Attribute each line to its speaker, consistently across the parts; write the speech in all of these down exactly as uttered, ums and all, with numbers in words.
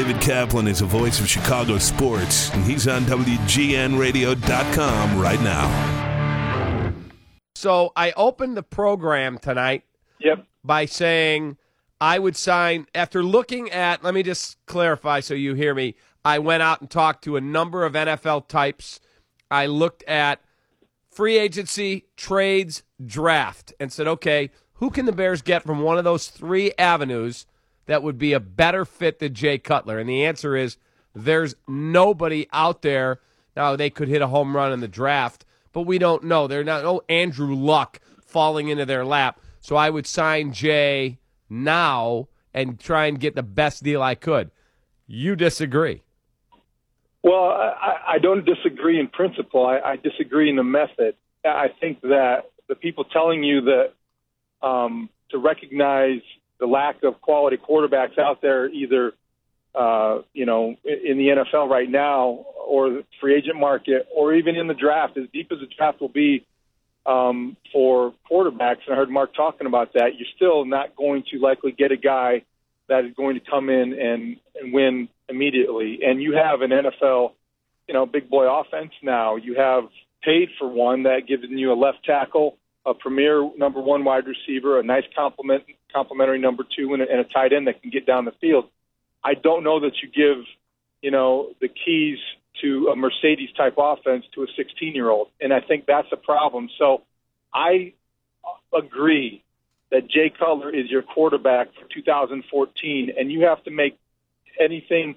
Speaker 1: David Kaplan is the voice of Chicago sports, and he's on W G N radio dot com right now.
Speaker 2: So I opened the program tonight
Speaker 3: yep.
Speaker 2: by saying I would sign, after looking at, let me just clarify so you hear me, I went out and talked to a number of N F L types. I looked at free agency, trades, draft, and said, okay, who can the Bears get from one of those three avenues that would be a better fit than Jay Cutler? And the answer is there's nobody out there. Now, they could hit a home run in the draft, but we don't know. They're not no Andrew Luck falling into their lap. So I would sign Jay now and try and get the best deal I could. You disagree.
Speaker 3: Well, I, I don't disagree in principle. I, I disagree in the method. I think that the people telling you that um, to recognize the lack of quality quarterbacks out there, either uh, you know in the N F L right now, or the free agent market, or even in the draft, as deep as the draft will be um, for quarterbacks, and I heard Mark talking about that, you're still not going to likely get a guy that is going to come in and, and win immediately. And you have an N F L, you know, big boy offense now. You have paid for one that gives you a left tackle, a premier number one wide receiver, a nice complement, complementary number two, and a, and a tight end that can get down the field. I don't know that you give, you know, the keys to a Mercedes-type offense to a sixteen-year-old, and I think that's a problem. So I agree that Jay Cutler is your quarterback for two thousand fourteen, and you have to make anything,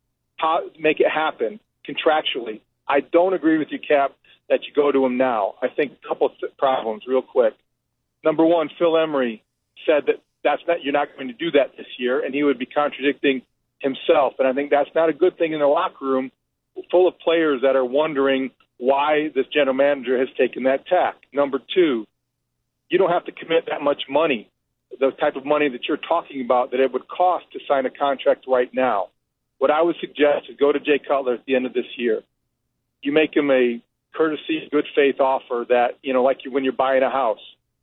Speaker 3: make it happen contractually. I don't agree with you, Cap, that you go to him now. I think a couple of problems real quick. Number one, Phil Emery said that that's not, you're not going to do that this year, and he would be contradicting himself. And I think that's not a good thing in the locker room full of players that are wondering why this general manager has taken that tack. Number two, you don't have to commit that much money, the type of money that you're talking about that it would cost to sign a contract right now. What I would suggest is go to Jay Cutler at the end of this year. You make him a courtesy, good faith offer that, you know, like you, when you're buying a house,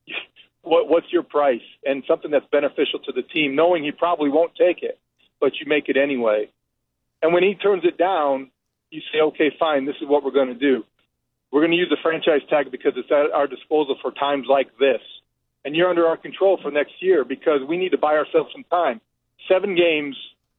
Speaker 3: what, what's your price? And something that's beneficial to the team, knowing he probably won't take it, but you make it anyway. And when he turns it down, you say, okay, fine, this is what we're going to do. We're going to use the franchise tag because it's at our disposal for times like this. And you're under our control for next year because we need to buy ourselves some time. Seven games,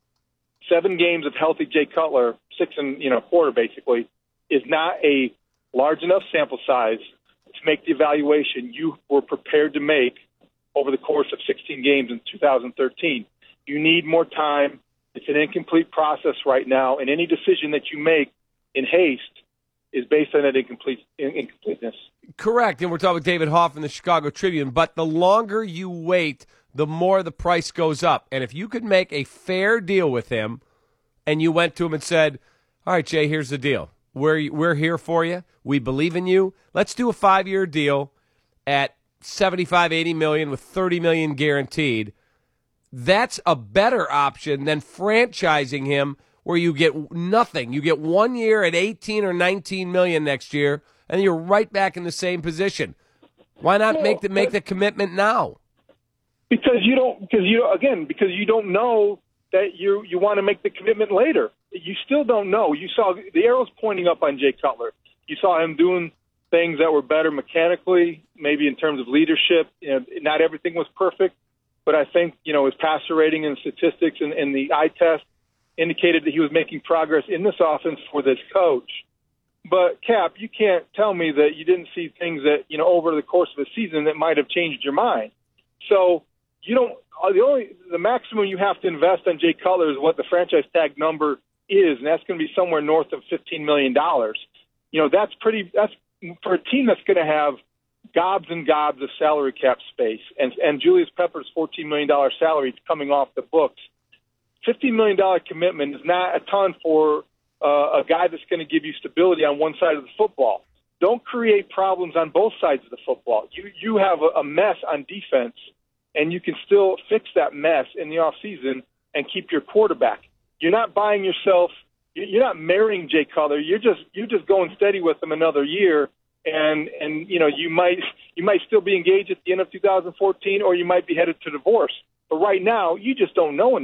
Speaker 3: seven games of healthy Jay Cutler, six and you know quarter basically, is not a large enough sample size to make the evaluation you were prepared to make over the course of sixteen games in two thousand thirteen. You need more time. It's an incomplete process right now, and any decision that you make in haste is based on that incomplete, incompleteness.
Speaker 2: Correct, and we're talking with David Hoff in the Chicago Tribune, but the longer you wait, the more the price goes up. And if you could make a fair deal with him and you went to him and said, all right, Jay, here's the deal. We're, we're here for you. We believe in you. Let's do a five-year deal at seventy-five, eighty million with thirty million guaranteed. That's a better option than franchising him where you get nothing. You get one year at eighteen or nineteen million next year, and you're right back in the same position. Why not make the make the commitment now?
Speaker 3: Because you don't. Because you again. Because you don't know that you you want to make the commitment later. You still don't know. You saw the arrows pointing up on Jay Cutler. You saw him doing things that were better mechanically, maybe in terms of leadership. You know, not everything was perfect, but I think you know his passer rating and statistics and, and the eye test indicated that he was making progress in this offense for this coach. But, Cap, you can't tell me that you didn't see things that, you know, over the course of a season that might have changed your mind. So you don't – the only the maximum you have to invest on Jay Cutler is what the franchise tag number is, and that's going to be somewhere north of fifteen million dollars. You know, that's pretty – that's for a team that's going to have gobs and gobs of salary cap space, and, and Julius Peppers' fourteen million dollars salary is coming off the books. fifteen million dollars commitment is not a ton for uh, a guy that's going to give you stability on one side of the football. Don't create problems on both sides of the football. You you have a, a mess on defense, and you can still fix that mess in the offseason and keep your quarterback. You're not buying yourself – you're not marrying Jay Cutler. You're just you're just going steady with him another year, and and you know you might you might still be engaged at the end of two thousand fourteen, or you might be headed to divorce. But right now, you just don't know enough.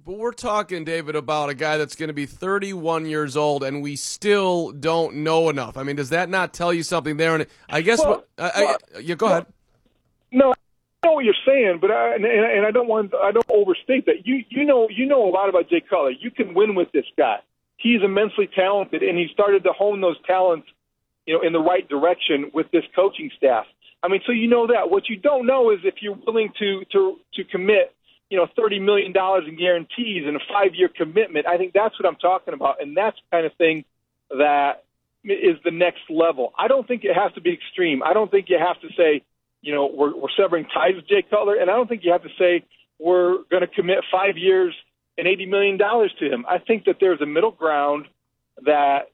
Speaker 4: But we're talking, David, about a guy that's going to be thirty-one years old, and we still don't know enough. I mean, does that not tell you something there? And I guess
Speaker 3: well,
Speaker 4: what, I,
Speaker 3: well,
Speaker 4: I, yeah, go
Speaker 3: well,
Speaker 4: ahead.
Speaker 3: No, I know what you're saying, but I, and, and I don't want I don't overstate that. You you know you know a lot about Jay Cutler. You can win with this guy. He's immensely talented, and he started to hone those talents, you know, in the right direction with this coaching staff. I mean, so you know that. What you don't know is if you're willing to to to commit, you know, thirty million dollars in guarantees and a five-year commitment. I think that's what I'm talking about, and that's the kind of thing that is the next level. I don't think it has to be extreme. I don't think you have to say, you know, we're, we're severing ties with Jay Cutler, and I don't think you have to say we're going to commit five years and eighty million dollars to him. I think that there's a middle ground that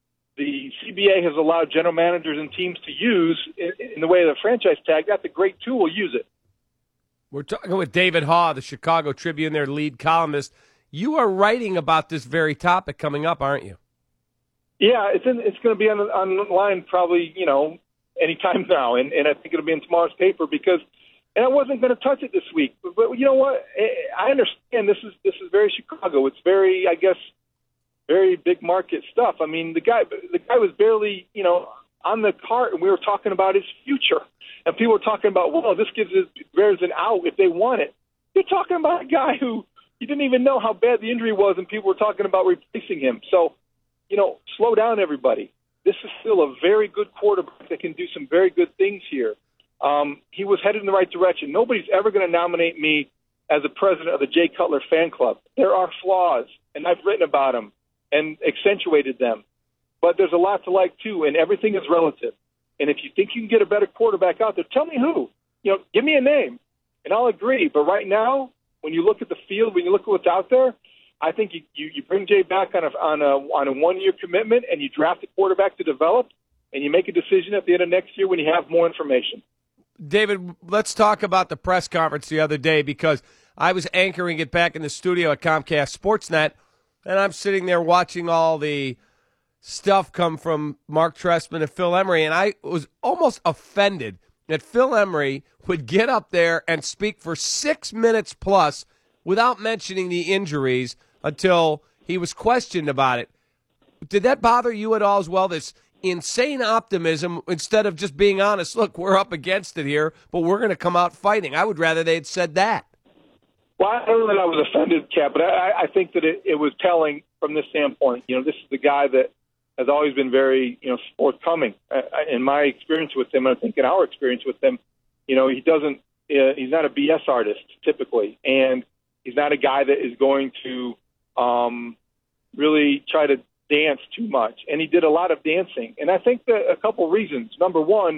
Speaker 3: the C B A has allowed general managers and teams to use in, in the way of the franchise tag. That's a great tool. Use it.
Speaker 2: We're talking with David Haugh, the Chicago Tribune, their lead columnist. You are writing about this very topic coming up, aren't you?
Speaker 3: Yeah, it's in, it's going to be on online probably, you know, anytime now, and, and I think it'll be in tomorrow's paper because, and I wasn't going to touch it this week, but, but you know what? I understand this is this is very Chicago. It's very, I guess, very big market stuff. I mean, the guy the guy was barely, you know, on the cart, and we were talking about his future. And people were talking about, well, this gives the Bears an out if they want it. You're talking about a guy who you didn't even know how bad the injury was, and people were talking about replacing him. So, you know, slow down, everybody. This is still a very good quarterback that can do some very good things here. Um, he was headed in the right direction. Nobody's ever going to nominate me as the president of the Jay Cutler fan club. There are flaws, and I've written about them and accentuated them. But there's a lot to like, too, and everything is relative. And if you think you can get a better quarterback out there, tell me who. You know, give me a name, and I'll agree. But right now, when you look at the field, when you look at what's out there, I think you, you, you bring Jay back on a on a on a one year commitment, and you draft a quarterback to develop, and you make a decision at the end of next year when you have more information.
Speaker 2: David, let's talk about the press conference the other day because I was anchoring it back in the studio at Comcast Sportsnet, and I'm sitting there watching all the stuff come from Mark Trestman and Phil Emery, and I was almost offended that Phil Emery would get up there and speak for six minutes plus without mentioning the injuries until he was questioned about it. Did that bother you at all as well, this insane optimism instead of just being honest? Look, we're up against it here, but we're going to come out fighting. I would rather they had said that.
Speaker 3: Well, I don't know that I was offended, Cap, but I, I think that it, it was telling from this standpoint. You know, this is the guy that has always been very, you know, forthcoming. I, I, in my experience with him, and I think in our experience with him, you know, he doesn't, uh, he's not a B S artist typically, and he's not a guy that is going to um, really try to dance too much. And he did a lot of dancing, and I think that a couple reasons. Number one,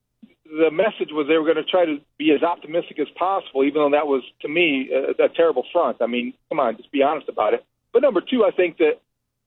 Speaker 3: the message was they were going to try to be as optimistic as possible, even though that was, to me, a, a terrible front. I mean, come on, just be honest about it. But number two, I think that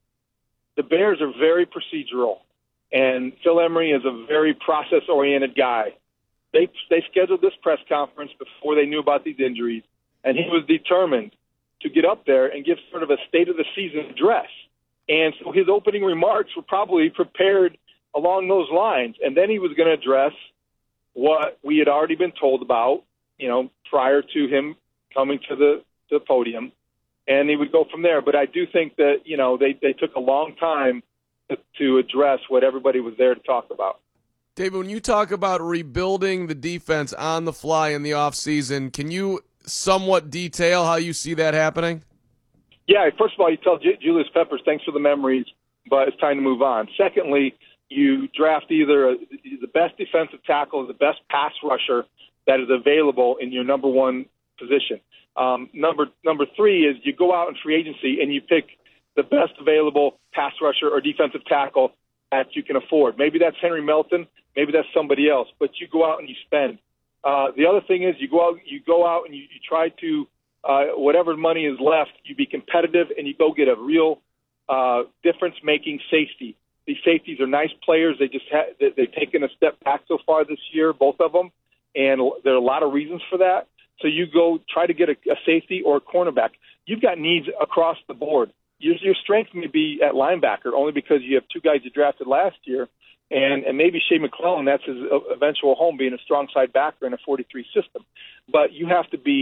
Speaker 3: the Bears are very procedural, and Phil Emery is a very process-oriented guy. They they scheduled this press conference before they knew about these injuries, and he was determined to get up there and give sort of a state-of-the-season address. And so his opening remarks were probably prepared along those lines, and then he was going to address what we had already been told about, you know, prior to him coming to the, to the podium. And he would go from there. But I do think that, you know, they, they took a long time to, to address what everybody was there to talk about.
Speaker 4: David, when you talk about rebuilding the defense on the fly in the offseason, can you somewhat detail how you see that happening?
Speaker 3: Yeah, first of all, you tell J- Julius Peppers, thanks for the memories, but it's time to move on. Secondly, you draft either a, the best defensive tackle or the best pass rusher that is available in your number one position. Um, number number three is you go out in free agency and you pick the best available pass rusher or defensive tackle that you can afford. Maybe that's Henry Melton, maybe that's somebody else, but you go out and you spend. Uh, the other thing is you go out, you go out and you, you try to uh, whatever money is left, you be competitive and you go get a real uh, difference-making safety. These safeties are nice players. They just ha- they've taken a step back so far this year, both of them, and there are a lot of reasons for that. So you go try to get a, a safety or a cornerback. You've got needs across the board. Your, your strength may be at linebacker only because you have two guys you drafted last year, and, and maybe Shea McClellan, that's his eventual home, being a strong side backer in a forty-three system. But you have to be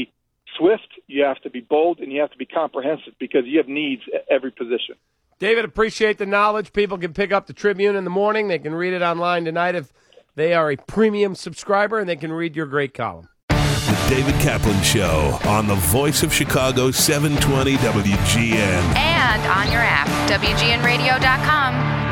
Speaker 3: swift, you have to be bold, and you have to be comprehensive because you have needs at every position.
Speaker 2: David, appreciate the knowledge. People can pick up the Tribune in the morning. They can read it online tonight if they are a premium subscriber, and they can read your great column.
Speaker 1: The David Kaplan Show on the Voice of Chicago, seven twenty W G N.
Speaker 5: And on your app, W G N radio dot com.